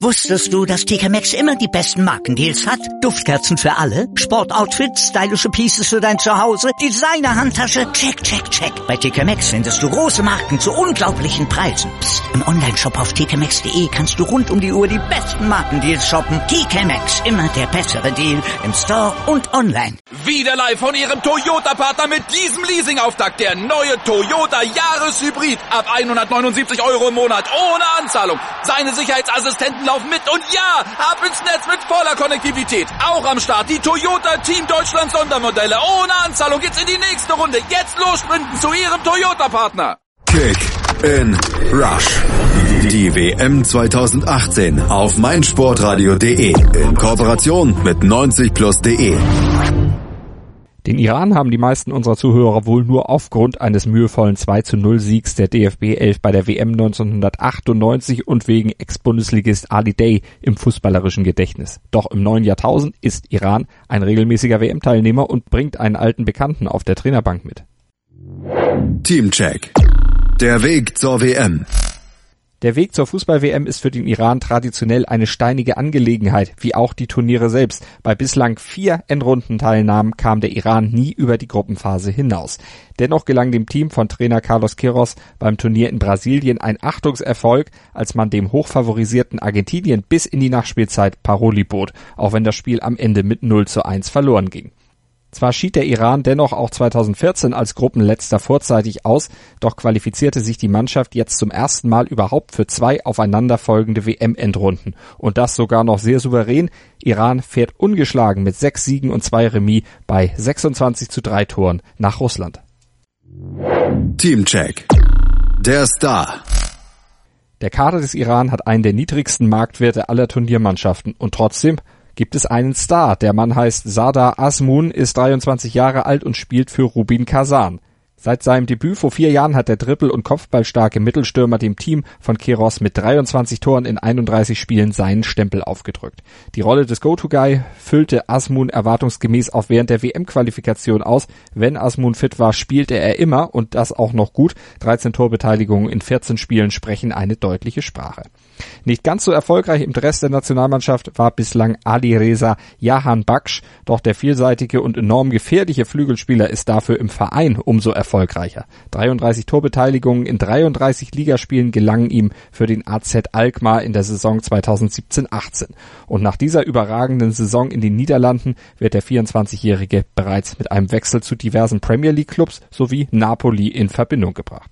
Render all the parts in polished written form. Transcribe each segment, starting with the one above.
Wusstest du, dass TK Maxx immer die besten Markendeals hat? Duftkerzen für alle, Sportoutfits, stylische Pieces für dein Zuhause, Designer-Handtasche, check, check, check. Bei TK Maxx findest du große Marken zu unglaublichen Preisen. Psst. Im Onlineshop auf tkmaxx.de kannst du rund um die Uhr die besten Markendeals shoppen. TK Maxx, immer der bessere Deal im Store und online. Wieder live von Ihrem Toyota-Partner mit diesem Leasing-Auftakt. Der neue Toyota Jahreshybrid. Ab 179 € im Monat. Ohne Anzahlung. Seine Sicherheitsassistenten laufen mit. Und ja, ab ins Netz mit voller Konnektivität. Auch am Start die Toyota Team Deutschland Sondermodelle. Ohne Anzahlung geht's in die nächste Runde. Jetzt los sprinten zu Ihrem Toyota-Partner. Kick in Rush. Die WM 2018 auf meinsportradio.de in Kooperation mit 90plus.de. Den Iran haben die meisten unserer Zuhörer wohl nur aufgrund eines mühevollen 2:0-Siegs der DFB 11 bei der WM 1998 und wegen Ex-Bundesligist Ali Day im fußballerischen Gedächtnis. Doch im neuen Jahrtausend ist Iran ein regelmäßiger WM-Teilnehmer und bringt einen alten Bekannten auf der Trainerbank mit. Teamcheck. Der Weg zur WM. Der Weg zur Fußball-WM ist für den Iran traditionell eine steinige Angelegenheit, wie auch die Turniere selbst. Bei bislang 4 Endrundenteilnahmen kam der Iran nie über die Gruppenphase hinaus. Dennoch gelang dem Team von Trainer Carlos Queiroz beim Turnier in Brasilien ein Achtungserfolg, als man dem hochfavorisierten Argentinien bis in die Nachspielzeit Paroli bot, auch wenn das Spiel am Ende mit 0:1 verloren ging. Zwar schied der Iran dennoch auch 2014 als Gruppenletzter vorzeitig aus, doch qualifizierte sich die Mannschaft jetzt zum ersten Mal überhaupt für 2 aufeinanderfolgende WM-Endrunden. Und das sogar noch sehr souverän. Iran fährt ungeschlagen mit 6 Siegen und 2 Remis bei 26:3 Toren nach Russland. Teamcheck. Der Star. Der Kader des Iran hat einen der niedrigsten Marktwerte aller Turniermannschaften und trotzdem gibt es einen Star. Der Mann heißt Sardar Azmoun, ist 23 Jahre alt und spielt für Rubin Kasan. Seit seinem Debüt vor 4 Jahren hat der Dribbel- und kopfballstarke Mittelstürmer dem Team von Queiroz mit 23 Toren in 31 Spielen seinen Stempel aufgedrückt. Die Rolle des Go-To-Guy füllte Azmoun erwartungsgemäß auch während der WM-Qualifikation aus. Wenn Azmoun fit war, spielte er immer und das auch noch gut. 13 Torbeteiligungen in 14 Spielen sprechen eine deutliche Sprache. Nicht ganz so erfolgreich im Dress der Nationalmannschaft war bislang Alireza Jahanbakhsh, doch der vielseitige und enorm gefährliche Flügelspieler ist dafür im Verein umso erfolgreicher. 33 Torbeteiligungen in 33 Ligaspielen gelangen ihm für den AZ Alkmaar in der Saison 2017-18. Und nach dieser überragenden Saison in den Niederlanden wird der 24-Jährige bereits mit einem Wechsel zu diversen Premier League Clubs sowie Napoli in Verbindung gebracht.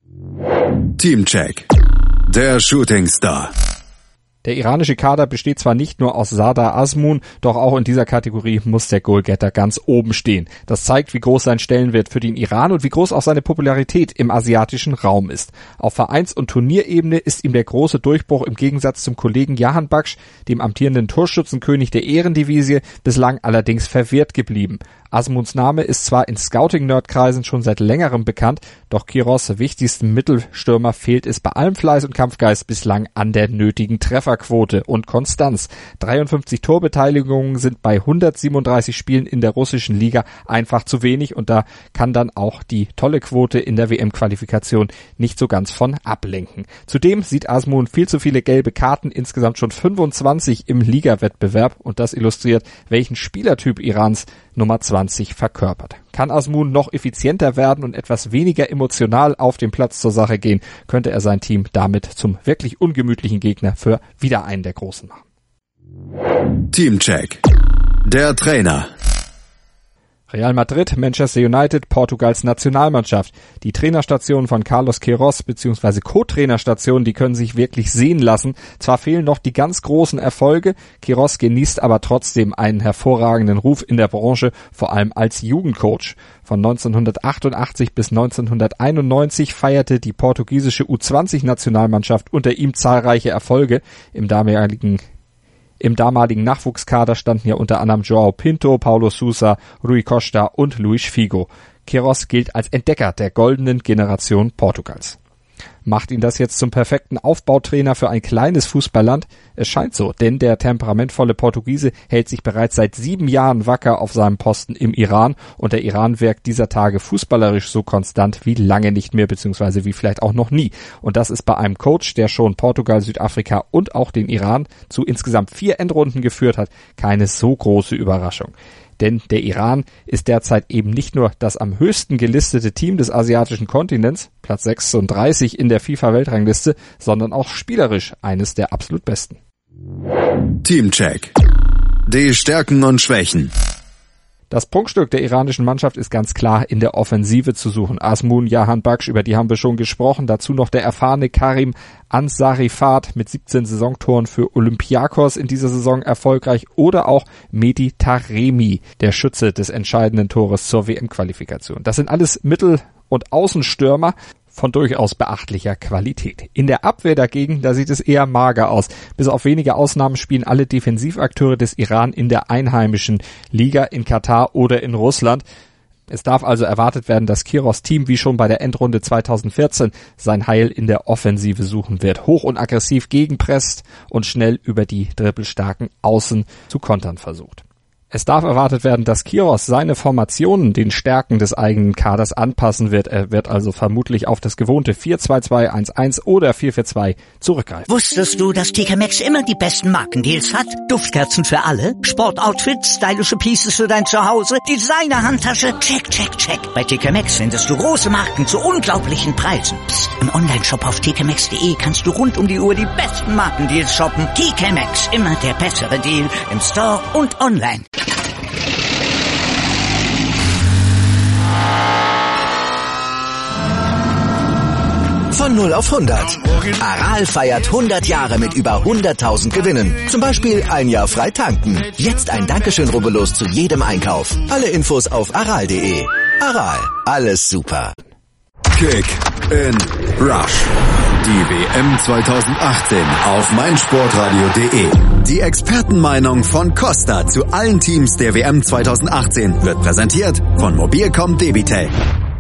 Teamcheck. Der Shootingstar. Der iranische Kader besteht zwar nicht nur aus Sardar Azmoun, doch auch in dieser Kategorie muss der Goalgetter ganz oben stehen. Das zeigt, wie groß sein Stellenwert für den Iran und wie groß auch seine Popularität im asiatischen Raum ist. Auf Vereins- und Turnierebene ist ihm der große Durchbruch im Gegensatz zum Kollegen Jahanbakhsh, dem amtierenden Torschützenkönig der Ehrendivisie, bislang allerdings verwehrt geblieben. Azmouns Name ist zwar in Scouting-Nerd-Kreisen schon seit längerem bekannt, doch Queiroz' wichtigsten Mittelstürmer fehlt es bei allem Fleiß und Kampfgeist bislang an der nötigen Trefferquote und Konstanz. 53 Torbeteiligungen sind bei 137 Spielen in der russischen Liga einfach zu wenig und da kann dann auch die tolle Quote in der WM-Qualifikation nicht so ganz von ablenken. Zudem sieht Azmoun viel zu viele gelbe Karten, insgesamt schon 25 im Ligawettbewerb und das illustriert, welchen Spielertyp Irans Nummer 20 verkörpert. Kann Azmoun noch effizienter werden und etwas weniger emotional auf dem Platz zur Sache gehen, könnte er sein Team damit zum wirklich ungemütlichen Gegner für wieder einen der Großen machen. Teamcheck. Der Trainer. Real Madrid, Manchester United, Portugals Nationalmannschaft. Die Trainerstationen von Carlos Queiroz bzw. Co-Trainerstationen, die können sich wirklich sehen lassen. Zwar fehlen noch die ganz großen Erfolge, Queiroz genießt aber trotzdem einen hervorragenden Ruf in der Branche, vor allem als Jugendcoach. Von 1988 bis 1991 feierte die portugiesische U20-Nationalmannschaft unter ihm zahlreiche Erfolge. Im damaligen Nachwuchskader standen ja unter anderem João Pinto, Paulo Sousa, Rui Costa und Luis Figo. Queiroz gilt als Entdecker der goldenen Generation Portugals. Macht ihn das jetzt zum perfekten Aufbautrainer für ein kleines Fußballland? Es scheint so, denn der temperamentvolle Portugiese hält sich bereits seit 7 Jahren wacker auf seinem Posten im Iran und der Iran wirkt dieser Tage fußballerisch so konstant wie lange nicht mehr, beziehungsweise wie vielleicht auch noch nie. Und das ist bei einem Coach, der schon Portugal, Südafrika und auch den Iran zu insgesamt 4 Endrunden geführt hat, keine so große Überraschung. Denn der Iran ist derzeit eben nicht nur das am höchsten gelistete Team des asiatischen Kontinents, Platz 36 in der FIFA-Weltrangliste, sondern auch spielerisch eines der absolut besten. Teamcheck. Die Stärken und Schwächen. Das Prunkstück der iranischen Mannschaft ist ganz klar in der Offensive zu suchen. Azmoun Jahanbakhsh, über die haben wir schon gesprochen. Dazu noch der erfahrene Karim Ansarifat mit 17 Saisontoren für Olympiakos in dieser Saison erfolgreich. Oder auch Mehdi Taremi, der Schütze des entscheidenden Tores zur WM-Qualifikation. Das sind alles Mittel- und Außenstürmer von durchaus beachtlicher Qualität. In der Abwehr dagegen, da sieht es eher mager aus. Bis auf wenige Ausnahmen spielen alle Defensivakteure des Iran in der einheimischen Liga in Katar oder in Russland. Es darf also erwartet werden, dass Queiroz' Team wie schon bei der Endrunde 2014 sein Heil in der Offensive suchen wird. Hoch und aggressiv gegenpresst und schnell über die dribbelstarken Außen zu kontern versucht. Es darf erwartet werden, dass Queiroz seine Formationen den Stärken des eigenen Kaders anpassen wird. Er wird also vermutlich auf das gewohnte 4-2-2-1-1 oder 4-4-2 zurückgreifen. Wusstest du, dass TK Maxx immer die besten Markendeals hat? Duftkerzen für alle, Sportoutfits, stylische Pieces für dein Zuhause, Designer-Handtasche, check, check, check. Bei TK Maxx findest du große Marken zu unglaublichen Preisen. Psst. Im Onlineshop auf tkmaxx.de kannst du rund um die Uhr die besten Markendeals shoppen. TK Maxx, immer der bessere Deal im Store und online. Von 0 auf 100. Aral feiert 100 Jahre mit über 100.000 Gewinnen. Zum Beispiel ein Jahr frei tanken. Jetzt ein Dankeschön, rubbellos zu jedem Einkauf. Alle Infos auf aral.de. Aral, alles super. Kick in Rush. Die WM 2018 auf meinsportradio.de. Die Expertenmeinung von Costa zu allen Teams der WM 2018 wird präsentiert von Mobilcom Debitel.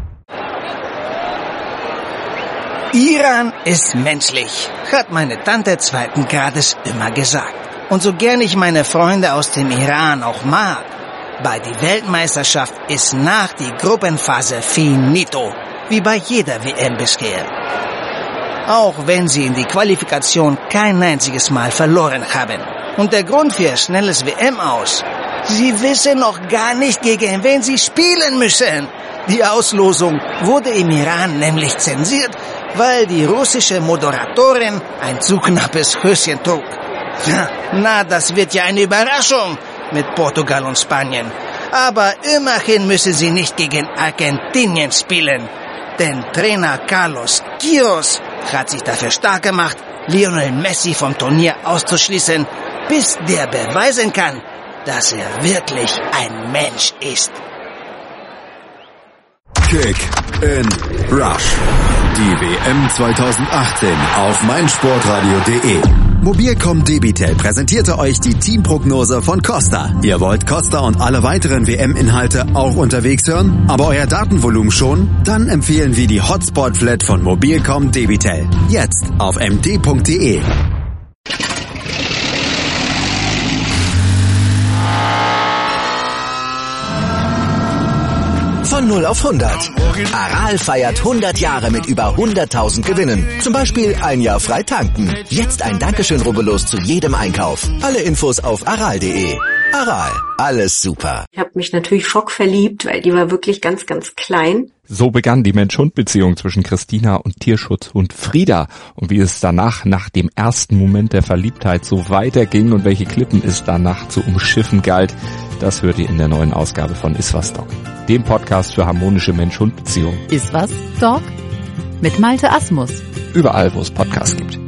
Iran ist menschlich, hat meine Tante 2. Grades immer gesagt. Und so gern ich meine Freunde aus dem Iran auch mag, bei der Weltmeisterschaft ist nach die Gruppenphase finito, wie bei jeder WM bisher. Auch wenn sie in die Qualifikation kein einziges Mal verloren haben. Und der Grund für schnelles WM aus: sie wissen noch gar nicht, gegen wen sie spielen müssen. Die Auslosung wurde im Iran nämlich zensiert, weil die russische Moderatorin ein zu knappes Höschen trug. Na, das wird ja eine Überraschung mit Portugal und Spanien. Aber immerhin müssen sie nicht gegen Argentinien spielen. Denn Trainer Carlos Queiroz hat sich dafür stark gemacht, Lionel Messi vom Turnier auszuschließen, bis der beweisen kann, dass er wirklich ein Mensch ist. Kick in Rush. Die WM 2018 auf meinsportradio.de. Mobilcom Debitel präsentierte euch die Teamprognose von Costa. Ihr wollt Costa und alle weiteren WM-Inhalte auch unterwegs hören, aber euer Datenvolumen schon? Dann empfehlen wir die Hotspot-Flat von Mobilcom Debitel. Jetzt auf md.de. Von 0 auf 100. Aral feiert 100 Jahre mit über 100.000 Gewinnen. Zum Beispiel ein Jahr frei tanken. Jetzt ein Dankeschön, rubbellos zu jedem Einkauf. Alle Infos auf aral.de. Aral, alles super. Ich habe mich natürlich schockverliebt, weil die war wirklich ganz, ganz klein. So begann die Mensch-Hund-Beziehung zwischen Christina und Tierschutzhund Frieda. Und wie es danach, nach dem ersten Moment der Verliebtheit, so weiterging und welche Klippen es danach zu umschiffen galt, das hört ihr in der neuen Ausgabe von Iswas Dog, dem Podcast für harmonische Mensch-Hund-Beziehungen. Iswas Dog mit Malte Asmus. Überall, wo es Podcasts gibt.